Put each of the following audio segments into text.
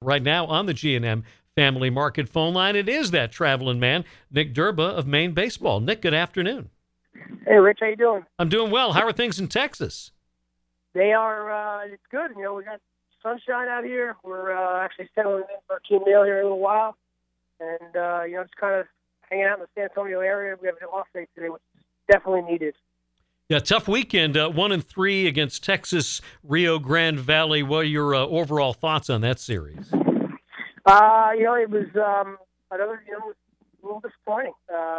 right now on the G&M Family Market phone line. It is that traveling man, Nick Durba of Maine Baseball. Nick, good afternoon. Hey, Rich, how you doing? I'm doing well. How are things in Texas? They are, it's good. We got sunshine out here. We're actually settling in for our team meal here in a little while. And, just kind of hanging out in the San Antonio area. We have an off day today, which is definitely needed. Yeah, tough weekend. 1-3 against Texas, Rio Grande Valley. What are your overall thoughts on that series? It was another, a little disappointing.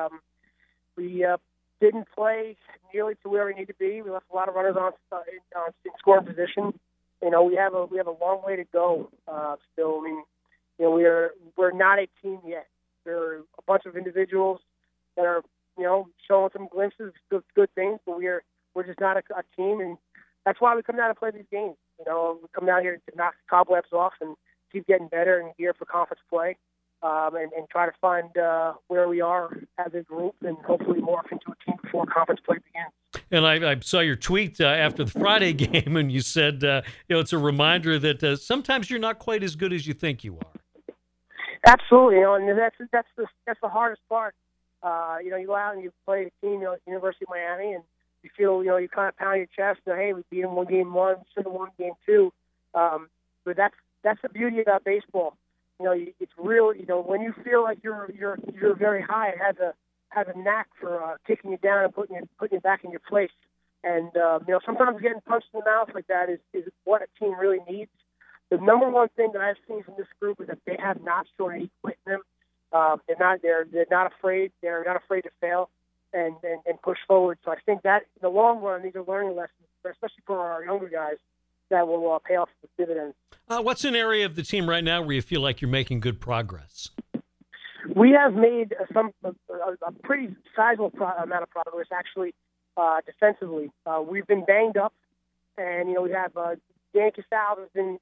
We didn't play nearly to where we need to be. We left a lot of runners on in scoring position. We have a long way to go still. I mean, we're not a team yet. There are a bunch of individuals that are showing some glimpses of good things, but we're just not a team, and that's why we come down and play these games. We come down here to knock the cobwebs off and keep getting better and gear for conference play, and try to find where we are as a group and hopefully morph into a team before conference play begins. And I saw your tweet after the Friday game, and you said, it's a reminder that sometimes you're not quite as good as you think you are. Absolutely, and that's the hardest part. You go out and you play a team, University of Miami, and you feel, you kind of pound your chest, hey, we beat them game one, should have won game two. But that's the beauty about baseball. It's real. When you feel like you're very high, it has a knack for kicking you down and putting you back in your place. And sometimes getting punched in the mouth like that is what a team really needs. The number one thing that I've seen from this group is that they have not shown any quit in them. They're not afraid. They're not afraid to fail and push forward. So I think that in the long run, these are learning lessons, especially for our younger guys, that will pay off with dividends. What's an area of the team right now where you feel like you're making good progress? We have made a pretty sizable amount of progress, actually, defensively. We've been banged up, and we have Dan Casal has been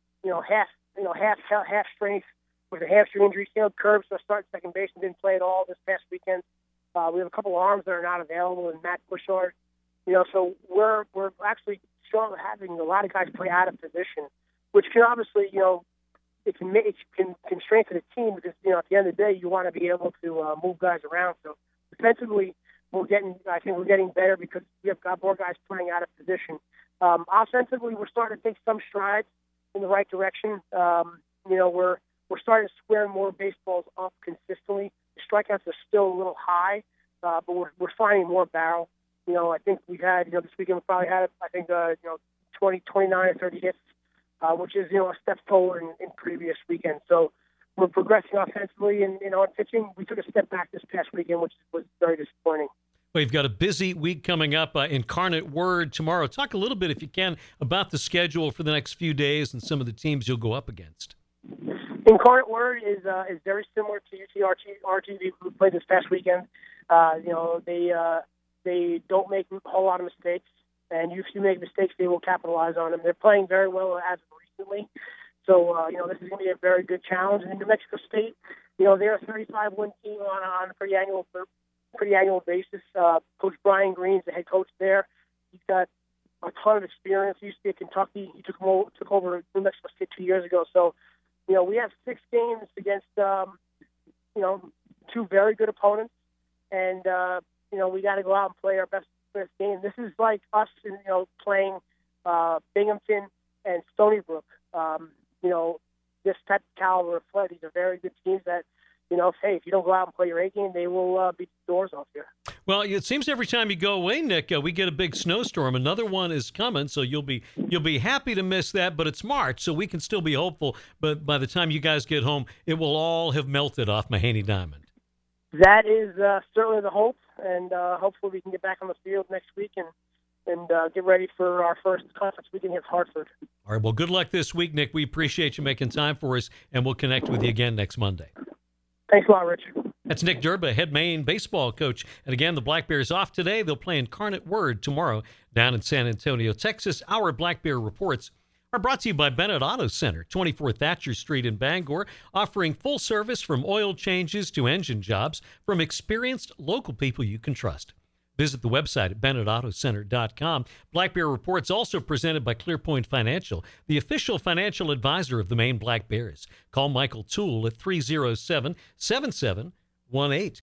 half strength with a hamstring injury. Caleb Curbs started second base and didn't play at all this past weekend. We have a couple of arms that are not available, and Matt Bushard. So we're actually strong having a lot of guys play out of position, which can obviously, it can strengthen the team because, at the end of the day, you want to be able to move guys around. So defensively, I think we're getting better because we have got more guys playing out of position. Offensively, we're starting to take some strides in the right direction. We're starting to square more baseballs up consistently. The strikeouts are still a little high, but we're finding more barrel. I think we've had, this weekend we probably had, 20, 29 or 30 hits, which is, a step forward in previous weekends. So we're progressing offensively, and, in pitching, we took a step back this past weekend, which was very disappointing. Well, you've got a busy week coming up. Incarnate Word tomorrow. Talk a little bit, if you can, about the schedule for the next few days and some of the teams you'll go up against. Incarnate Word is very similar to UTRGV, who played this past weekend. They don't make a whole lot of mistakes, and if you make mistakes, they will capitalize on them. They're playing very well as of recently, so this is going to be a very good challenge. And in New Mexico State, they're a 35-win team on a pretty annual basis. Coach Brian Green's the head coach there. He's got a ton of experience. He used to be at Kentucky. He took over New Mexico State 2 years ago. So, we have 6 games against, 2 very good opponents, and we got to go out and play our best game. This is like us, playing Binghamton and Stony Brook. This type of caliber of play. These are very good teams that, if you don't go out and play your A game, they will beat the doors off you. Well, it seems every time you go away, Nick, we get a big snowstorm. Another one is coming, so you'll be happy to miss that. But it's March, so we can still be hopeful. But by the time you guys get home, it will all have melted off Mahaney Diamond. That is certainly the hope, and hopefully we can get back on the field next week and get ready for our first conference weekend against Hartford. All right, well, good luck this week, Nick. We appreciate you making time for us, and we'll connect with you again next Monday. Thanks a lot, Rich. That's Nick Durba, head Maine baseball coach. And again, the Black Bears off today. They'll play Incarnate Word tomorrow down in San Antonio, Texas. Our Black Bear reports are brought to you by Bennett Auto Center, 24 Thatcher Street in Bangor, offering full service from oil changes to engine jobs from experienced local people you can trust. Visit the website at BennettAutoCenter.com. Black Bear Reports also presented by ClearPoint Financial, the official financial advisor of the Maine Black Bears. Call Michael Toole at 307-7718.